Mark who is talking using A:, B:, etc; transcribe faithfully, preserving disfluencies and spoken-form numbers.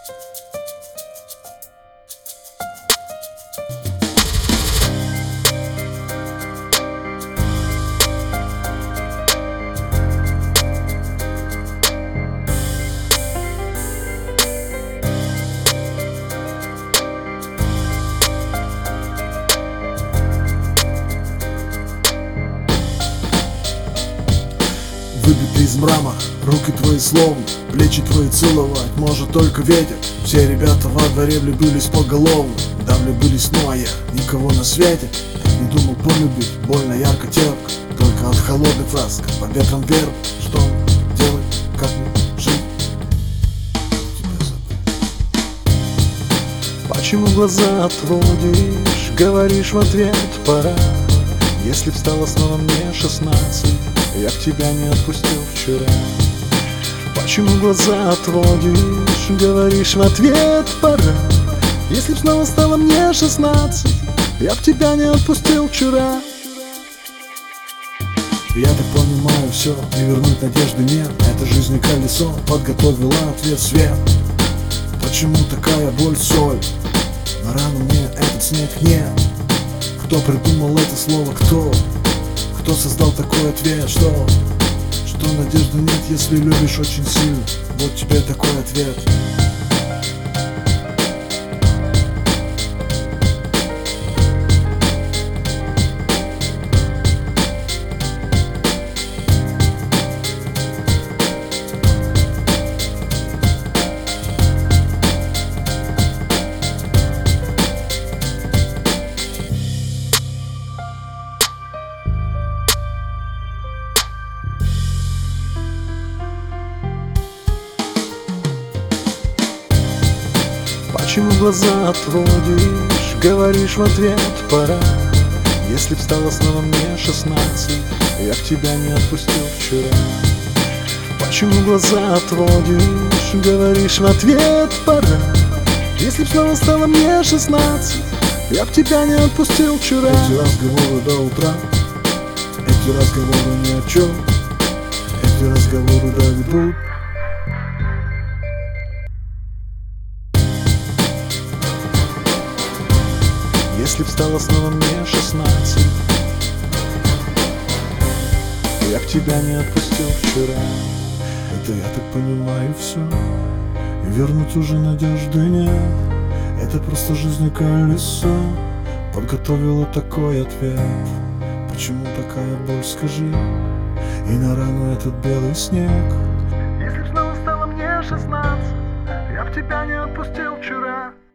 A: Выбитый из мрамора, руки твои словно плечи твои целовать может только ветер. Все ребята во дворе влюбились поголовно. Да, влюбились, ну а я никого на свете так не думал полюбить. Больно, ярко, терпко, только от холодных фраз, как по ветрам вверх. Что делать, как мне жить? Тебя забыть.
B: Почему глаза отводишь, говоришь в ответ пора? Если б стало снова мне шестнадцать, я б тебя не отпустил вчера. Почему глаза отводишь, говоришь в ответ пора? Если б снова стало мне шестнадцать, я б тебя не отпустил вчера.
A: Я так понимаю, все, и вернуть надежды нет. Эта жизнь колесо подготовила ответ свет. Почему такая боль, соль? На рану мне этот снег нет. Кто придумал это слово, кто? Кто создал такой ответ, что? Что надежды нет, если любишь очень сильно. Вот тебе такой ответ.
B: Почему глаза отводишь, говоришь в ответ пора? Если б стало снова мне шестнадцать, я б тебя не отпустил вчера. Почему глаза отводишь, говоришь в ответ пора? Если б снова стало мне шестнадцать, я б тебя не отпустил вчера.
A: Эти разговоры до утра, эти разговоры ни о чем, эти разговоры доведут.
B: Если б стало снова мне шестнадцать, я б тебя не отпустил вчера.
A: Это я так понимаю все, и вернуть уже надежды нет. Это просто жизнь колесо подготовила такой ответ. Почему такая боль, скажи, и на рану этот белый снег?
B: Если б снова стало мне шестнадцать, я б тебя не отпустил вчера.